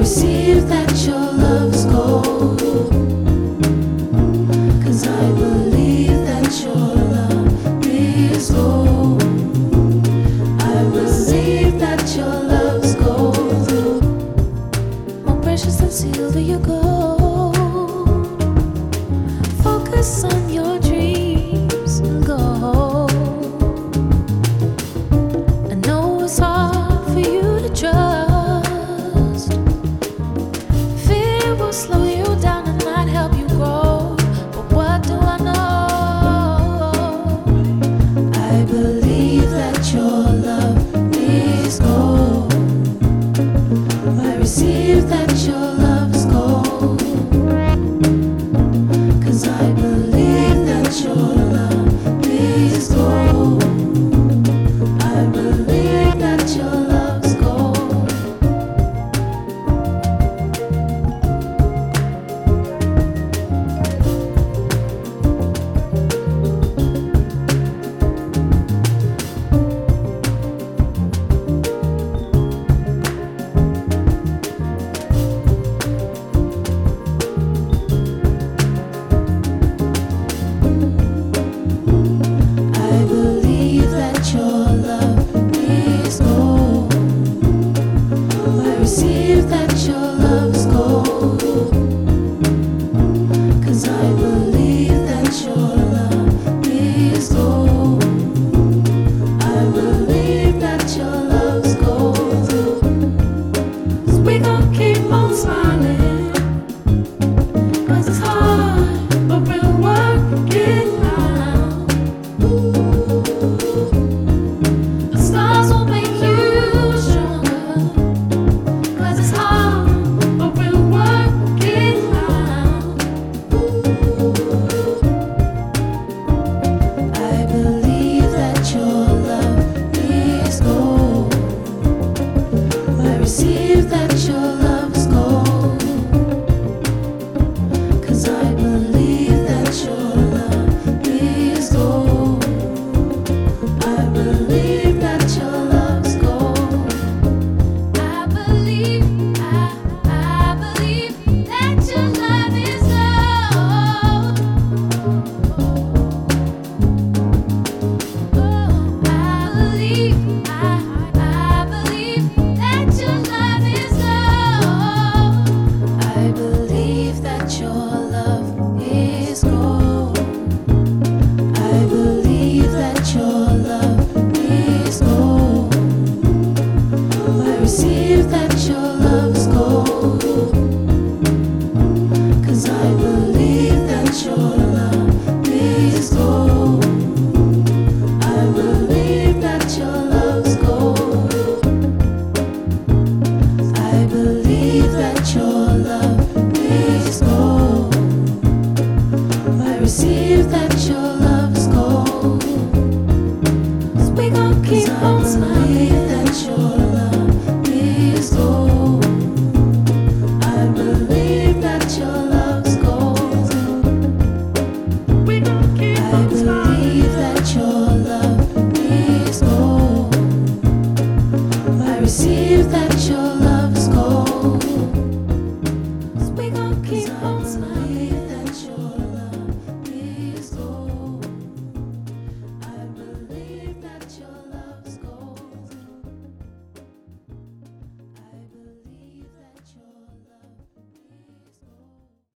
receive that your love's gold. 'Cause I believe that your love is gold. I believe that your love's gold. More precious than silver, your gold. Focus on your dreams and gold. I know it's hard for you to trust. Fear will slow you down and not help you grow. But what do I know? I believe that your love is gold. I receive that your love's gold. 'Cause I believe that your love is gold. I believe that your love's gold. I believe that your love is gold. I receive that your love's gold. 'Cause I believe that your love is gold. I believe that your love's gold. 'Cause we gon' keep on smiling. 'Cause it's hard, but we'll work it out. The stars will make you stronger. 'Cause it's hard, but we'll work it out. I believe that your love is gold. I receive that your love's gold. 'Cause I believe that your love is gold. I believe that your love's gold. I believe that your love is gold. I believe that your love is gold. I believe that your love is gold. I believe that your love is gold. I receive that your love's gold. 'Cause I believe that your love is gold. I believe that your love's gold. I believe that your